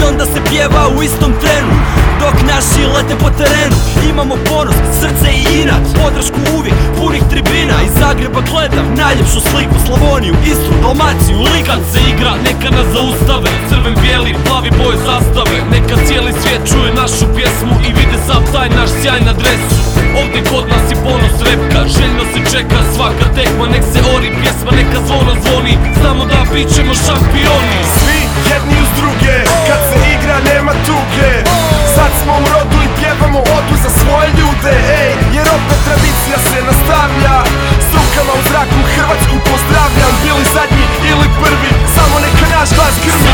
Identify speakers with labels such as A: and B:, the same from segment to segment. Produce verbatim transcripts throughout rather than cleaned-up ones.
A: onda se pjeva u istom trenu, dok naši lete po terenu. Imamo ponos, srce i inat, podršku uvijek, punih tribina. Iz Zagreba gledam najljepšu sliku, Slavoniju, Istru, Dalmaciju, Liku.
B: Kad se igra, neka nas zaustave, crven, bijeli, plavi boje zastave. Neka cijeli svijet čuje našu pjesmu i vide sav taj naš sjaj na dresu. Ovdje kod nas je ponos repka, željno se čeka svaka tekma. Nek se ori pjesma, neka zvono zvoni, znamo da bit ćemo šampioni.
C: Svi jedni uz druge, kad se igra nema tuge. Sad smo u rodu i pjevamo odu za svoje ljude, ej, jer opet tradicija se nastavlja. S rukama u zraku Hrvatsku pozdravljam, bili zadnji ili prvi, samo neka naš glas grmi.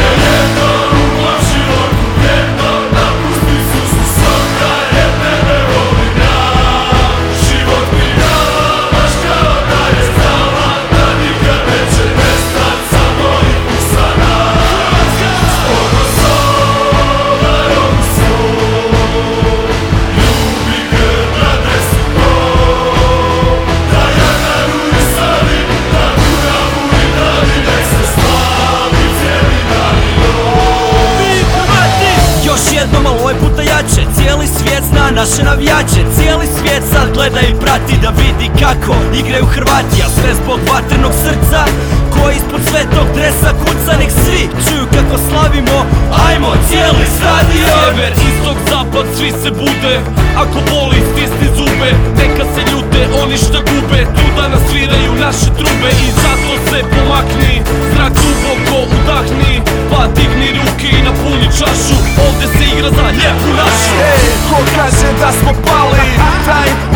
A: Ovo je puta jače, cijeli svijet zna naše navijače. Cijeli svijet sad gleda i prati da vidi kako igraju Hrvati. A sve zbog vatrenog srca koji ispod svetog dresa kuca. Nek svi čuju kako slavimo, ajmo cijeli stadion.
B: Sjever, istok, zapad, svi se bude. Ako boli, stisni zube, neka se ljute oni što gube. Tu danas sviraju naše trube i zato se pomakni, zrak duboko udahni, pa digni ruke i napuni čašu. Ovdje se igra za lijepu našu.
C: Ej, ko kaže da smo pali, taj